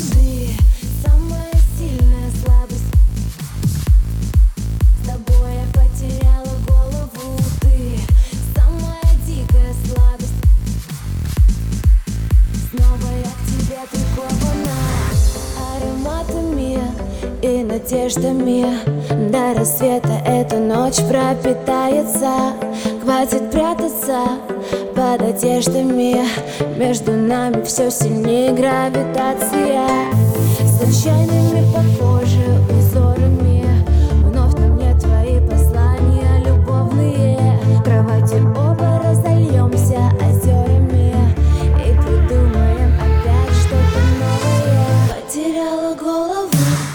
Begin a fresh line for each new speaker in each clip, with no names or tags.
Ты самая сильная слабость. С тобой я потеряла голову. Ты самая дикая слабость. Снова я к тебе прикована ароматами и надеждами. До рассвета эта ночь пропитается. Хватит прятаться под одеждами. Между нами все сильнее гравитация. Случайными похожи узорами. Вновь на мне твои послания любовные. В кровати оба разольемся озерами и придумаем опять что-то новое. Потеряла голову.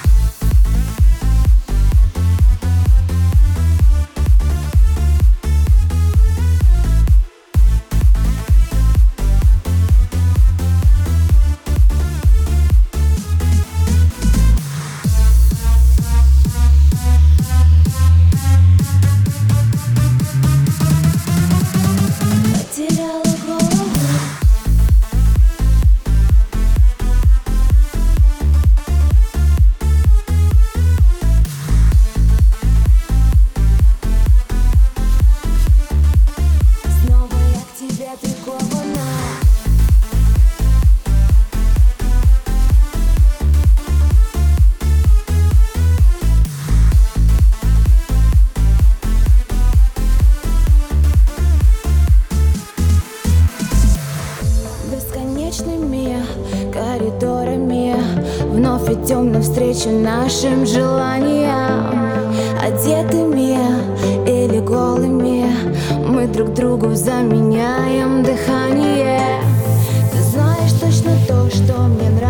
Потеряла голову. Снова я к тебе прикована. Бесконечными коридорами вновь идем навстречу нашим желаниям. Одетыми или голыми мы друг другу заменяем дыхание. Ты знаешь точно то, что мне нравится.